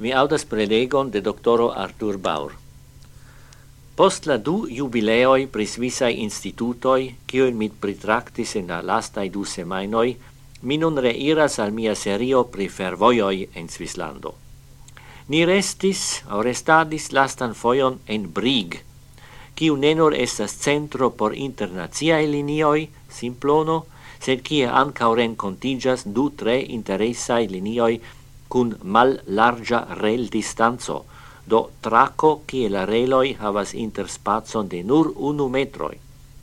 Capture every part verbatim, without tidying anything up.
Mi audas prelegon de doctoro Arthur Baur. Post la du jubileoi pri Svisai institutoi, kiuin mit pritractis in la lastai du semainoi, mi nun reiras al mia serio pri fervojoi en Svislando. Ni restis, au restadis lastan foion en Brig, kiu ne nur estas centro por internaziae linioi, simplono, sed kie ancau rencontigas du tre interesai linioi cun mal larga rel distanzo, do traco kie la reloi havas interspazon de nur unu metroi.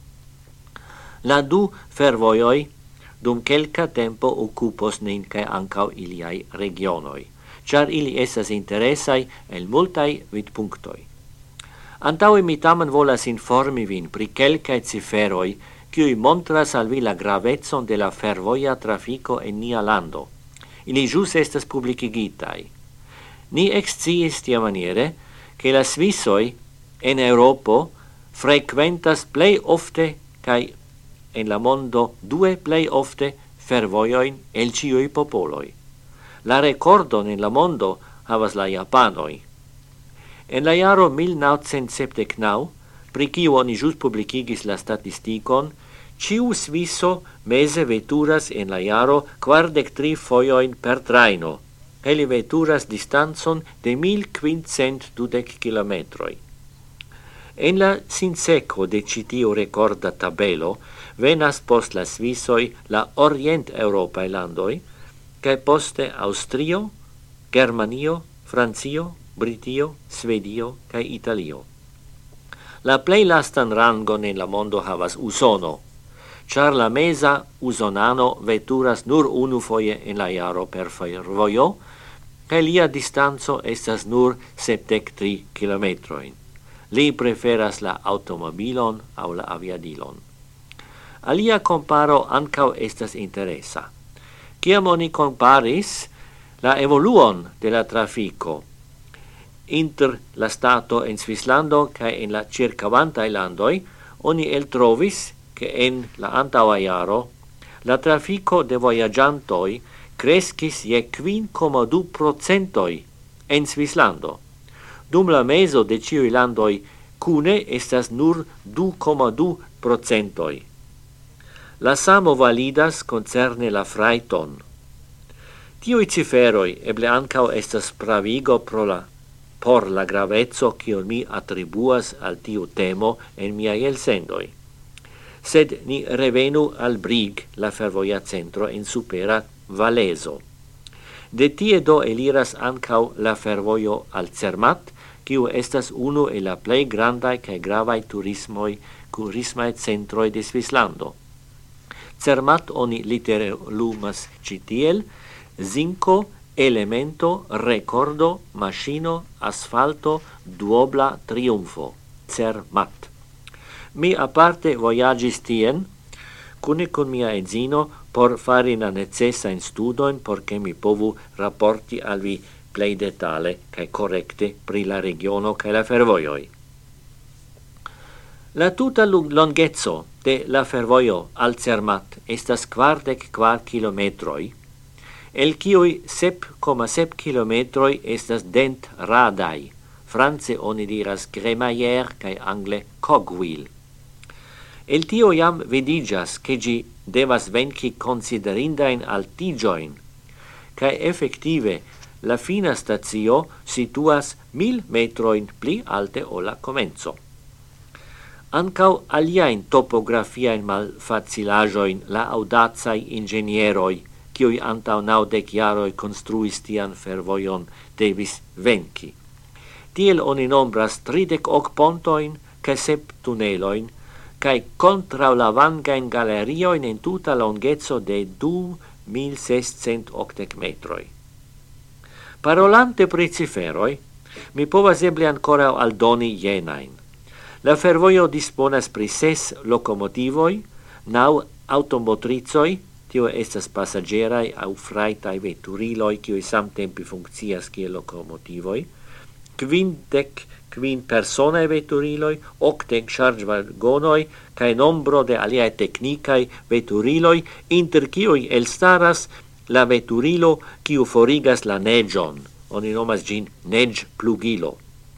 La du fervojoi dum kelka tempo occupos nin cae ancau iliai regionoi, char ili estas interesai el multai vidpunktoi. Antaue mi tamen volas informi vin pri kelkae ciferoi kiui montras al vi la gravezzon de la fervoja trafico en nia lando. Ili jus estas publicigitai. Ni exciis tia maniere che la Svissoi en Europo frequentas plei ofte cae en la mondo due plei ofte fervojoin el ciui popoloi. La recordon en la mondo havas la Japanoi. En la jaro mil naŭcent sepdek naŭ, pri kiu oni jus publicigis la statistikon, ciu Svisso mese veturas en la jaro kvardek tri fojoin per traino, e li veturas distanzon de mil quindcent dudek kilometroi. En la sinseco de citio recorda tabelo, venas post la Svissoi la Orient Europae landoi, cae poste Austrio, Germanio, Francio, Britio, Svedio, cae Italio. La plei lastan rangon en la mondo havas Usono, char la mesa usonano veturas nur unu foie en la jaro per fervojo, cae lia distanzo estas nur sepdek tri kilometroin. Li preferas la automobilon au la aviadilon. Alia comparo ancau estas interesa. Ciam oni comparis la evoluon de la trafico inter la stato en Svislando cae en la circavantae landoi, oni eltrovis che en la antaua jaro la trafico de voyagiantoi crescis je quin coma du procentoi en Svislando. Dum la meso de ciui landoi cune estas nur du coma du procentoi. La samo validas concerne la fraiton. Tiui ciferoi eble ancau estas pravigo pro la, por la gravezzo cion mi attribuas al tiu temo en miai elsendoi. Sed ni revenu al Brig, la fervoja centro en supera Valeso. De tie do eliras ancau la fervojo al Zermatt, kiu estas unu e la plei grandai cae gravai turismoi turismae centroi de Svislando. Zermatt oni literumas citiel, zinco, elemento, recordo, machino, asfalto, duobla triumfo. Zermatt. Mi aparte voyagis tien, cune con mia edzino, por fari la necessa in studoin, porche mi povu rapporti al vi plei detale cae correcte pri la regiono cae la fervojoi. La tuta longezzo de la fervojo al Zermatt estas kvardek kvar kilometroi, el kiui sep coma sep kilometroi estas dent radai, france oni diras crémaillère cae angle cogwheel. El tio iam vidigas che gi devas venci considerindain altigioin, cae effective la fina stazio situas mil metroin pli alte o la comenzo. Ancau aliaen topografiaen malfacilajoin la audazai ingenieroi, kiui antau naudec jaroi construis tian fervojon, devis venci. Tiel oni nombras tridec hoc pontoin, cae sep tuneloin, cae contra la vangain galerioin in tuta longezzo de du mil sescent octec metroi. Parolante pri ciferoi, mi povas eble ancora aldoni jenain. La fervojo disponas pri ses locomotivoi, nau automotrizoi, tio estas passagerai au fraitai veturiloi, kiui samtempi funccias kiel locomotivoi, quindec quin personae veturiloi, octec charge-vagonoi, cae nombro de aliae technicae veturiloi, inter kiui elstaras la veturilo kiu forigas la negion, oni nomas gin neg plugilo.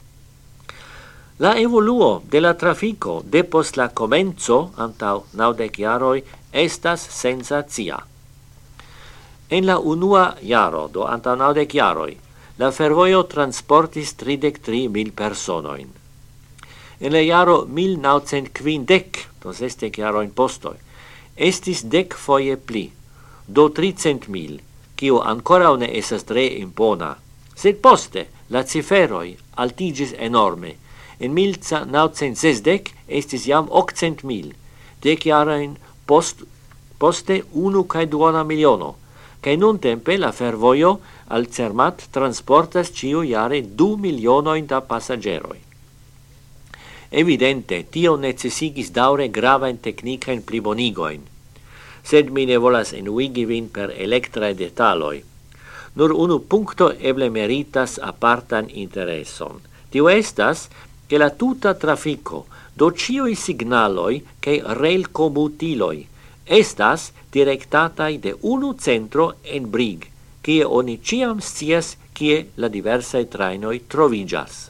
La evoluo de la trafico depost la comenzo antau naudec jaroi estas sensatia. En la unua jaro, do antau naudec jaroi, la fervoio transportis tridec tri mil personoin. En la jaro mil naŭcent kvindek, do sesdek jaroin postoi, estis dec foje pli, do tricent mil, kio ancora ne esas tre impona. Sed poste la ciferoi altigis enorme. En mil naŭcent sesdek estis jam octcent mil, dec jaroin post, poste unu cae duona miliono, cae nun tempe la fervoio al Zermatt transportas ciu jare du milionoin da passageroi. Evidente, tio necessigis daure gravain technicain plibonigoin, sed mi ne volas enuigi vin per electrae detaloi. Nur unu puncto eble meritas apartan intereson. Tio estas che la tuta trafico, do cioi signaloi che rail comutiloi, estas directatai de unu centro en Brig, kie oni ciam scias kie la diversae trainoi trovigas.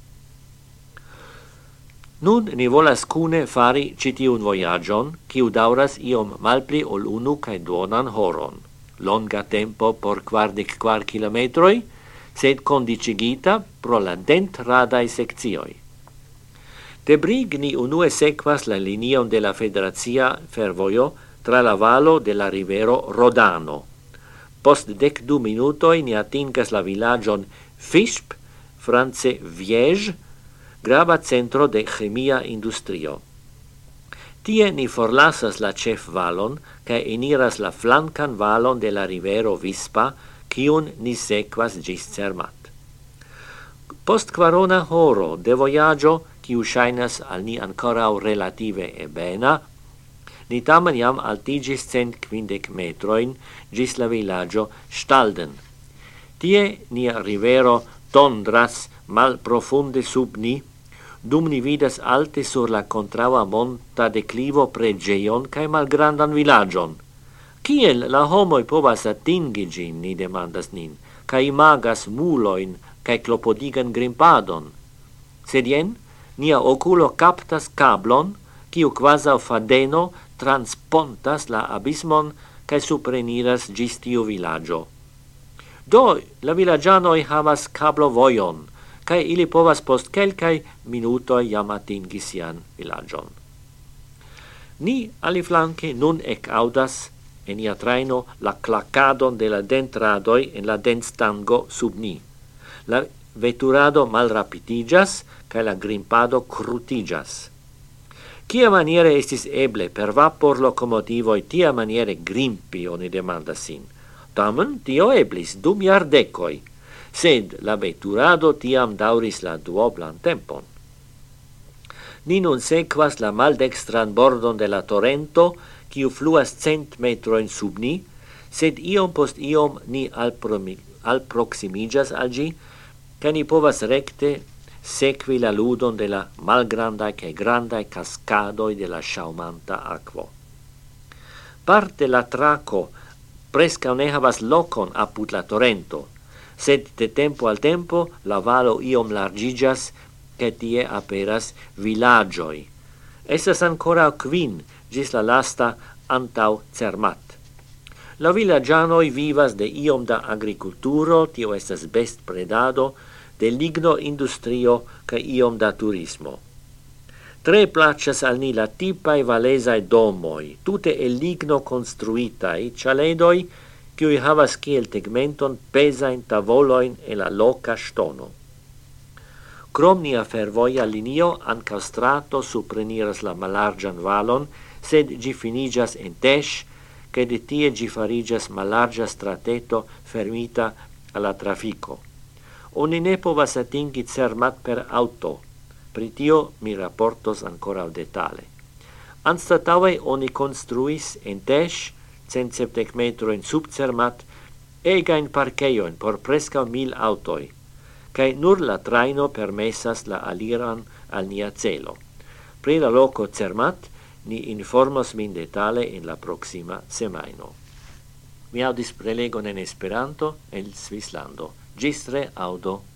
Nun ni volas cune fari citiun voyagion, kiu dauras iom malpli ol unu cae duonan horon. Longa tempo por quardec quar kilometroi, sed condicigita pro la dent radai seccioi. De Brig ni unue sequas la linion de la Federazia Fervoio tra la valo de la rivero Rodano. Post dec du minutoi ni atingas la villagion Fisp, france Viege, grava centro de chemia industrio. Tie ni forlasas la cef valon, cae eniras la flancan valon de la rivero Vispa, ciun ni sequas gis Zermatt. Post quarona horo de voyaggio, ciu shainas al ni ancorau relative ebena, ni tamen jam altigis cent quindec metroin gis la villaggio Stalden. Tie nia rivero tondras mal profunde sub ni, dum ni vidas alte sur la contraua monta declivo pregeion cae malgrandan villagion. Kiel la homoi povas atingi gin, ni demandas nin, cae imagas muloin cae clopodigan grimpadon. Sed jen, nia oculo captas cablon, kiu quasau fadeno transpontas la abismon cae supreniras gis tiu villaggio. Do, la villagianoi havas cablo voion, cae ili povas post quelcae minutoi jam atingi sian villagion. Ni aliflanque nun ec audas en ia traino la clacadon de la dentradoi en la dentstango sub ni. La veturado mal rapitigas, cae la grimpado crutigas. Cia maniere estis eble per vapor locomotivoi tia maniere grimpi, oni demanda sin. Tamen tio eblis dum iardecoi, sed la veturado tiam dauris la duoblan tempon. Ni nun sequas la maldextran bordon de la torrento, quiu fluas cent metroin sub ni, sed iom post iom ni alproximigas al gi, ca ni povas recte sequi la ludon de la malgrandae cae grandae cascadoi de la shaumanta aquo. Parte la traco presca ne havas locon apud la torrento, sed de tempo al tempo la valo iom largigas, che tie aperas villagioi. Estas ancora quin gis la lasta antau Zermatt. La villagianoi vivas de iom da agriculturo, tio estas best predado, de ligno industrio ca iom da turismo. Tre placas al ni la tipae valesae domoi, tute el ligno construitai, cialedoi, quiui havas kiel tegmenton pesain tavoloin e la loca stono. Crom nia fervoia linio anca strato supreniras la malargian valon, sed gi finigas en Tesch, che de tie gi farigas malargia strateto fermita alla trafico. Oni ne povas atingi Zermatt per auto, pri tio mi rapportos ancora detale. Anstataue oni construis en Tesch, cent septec metro in sub Zermatt, egain parcheioin por presca mil autoi, cae nur la traino permessas la aliran al nia celo. Pri la loco Zermatt, ni informos min detale in la proxima semaino. Mi audis prelegon en Esperanto el Svislando. Gistre audo.